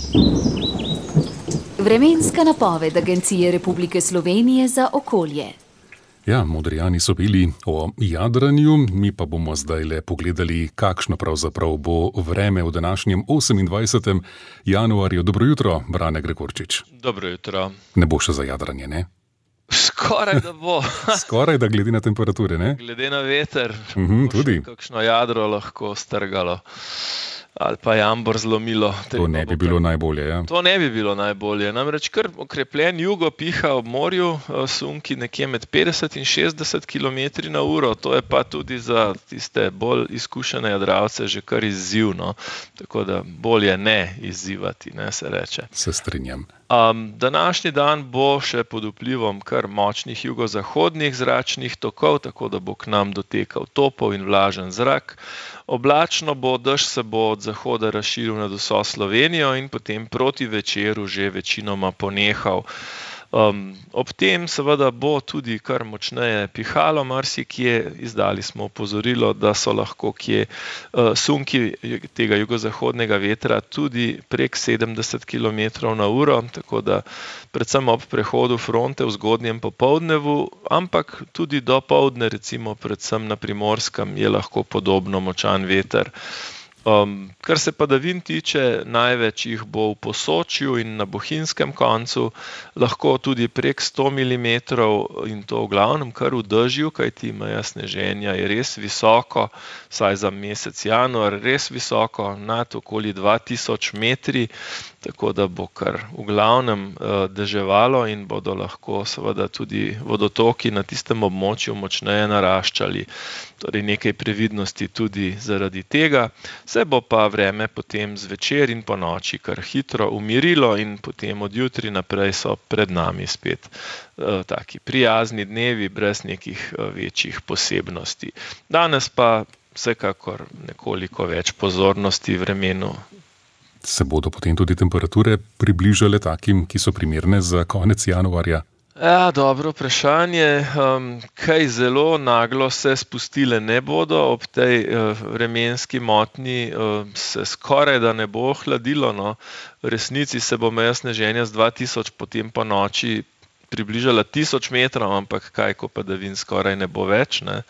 Vremenska napoved Agencije Republike Slovenije za okolje. Ja, Modrijani so bili o jadranju, mi pa bomo zdaj le pogledali, kakšno pravzaprav bo vreme v današnjem 28. januarju. Dobro jutro, Brane Gregorčič. Dobro jutro. Ne bo še za jadranje, ne? Skoraj da bo. Skoraj da, glede na temperature, ne? Glede na veter, tudi. Kakšno jadro lahko strgalo. Ali pa jambor zlomilo. To ne bi bilo najbolje, ja. To ne bi bilo najbolje. Namreč kar okrepljen jugo piha ob morju, sunki nekje med 50 in 60 km na uro. To je pa tudi za tiste bolj izkušene jadralce že kar izzivno. Tako da bolje ne izzivati, ne se reče. Se strinjam. Današnji dan bo še pod vplivom kar močnih jugozahodnih zračnih tokov, tako da bo k nam dotekal topel in vlažen zrak. Oblačno bo, dež se bo od zahoda razširil nad vso Slovenijo in potem proti večeru že večinoma ponehal. Ob tem seveda bo tudi kar močneje pihalo marsikje, izdali smo opozorilo, da so lahko kje sunki tega jugozahodnega vetra tudi prek 70 km na uro, tako da predvsem ob prehodu fronte v zgodnjem popoldnevu, ampak tudi do poldne, recimo predvsem na Primorskem, je lahko podobno močan veter. Kar se padavin tiče, največ jih bo v Posočju in na bohinjskem koncu, lahko tudi prek 100 mm in to v glavnem kar v dežju, kajti meja sneženja je res visoko, saj za mesec januar res visoko, nad okoli 2000 metri, tako da bo kar v glavnem deževalo in bodo lahko seveda tudi vodotoki na tistem območju močneje naraščali. Torej nekaj previdnosti tudi zaradi tega. Se bo pa vreme potem zvečer in po noči kar hitro umirilo in potem od jutri naprej so pred nami spet taki prijazni dnevi brez nekih večjih posebnosti. Danes pa vsekakor nekoliko več pozornosti vremenu. Se bodo potem tudi temperature približale takim, ki so primerne za konec januarja? Ja, dobro vprašanje. Kaj zelo naglo se spustile ne bodo, ob tej vremenski motnji se skoraj da ne bo ohladilo. No. V resnici se bo meja sneženja z 2000 potem po noči približala 1000 metrov, ampak kaj, ko padavin skoraj ne bo več. Ne.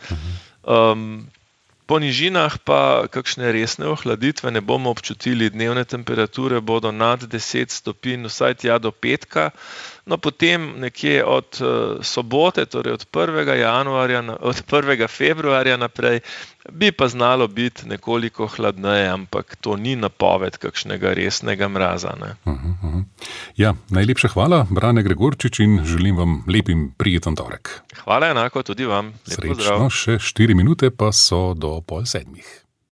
Po nižinah pa kakšne resne ohladitve ne bomo občutili, dnevne temperature bodo nad 10 stopinj, vsaj tja do petka. No, potem nekje od sobote, torej od 1. februarja naprej, bi pa znalo biti nekoliko hladneje, ampak to ni napoved kakšnega resnega mraza. Ne? Ja, najlepša hvala, Brane Gregorčič, in želim vam lep in prijeten torek. Hvala enako tudi vam. Lep pozdrav. Srečno, še 4 minute pa so do 6:30.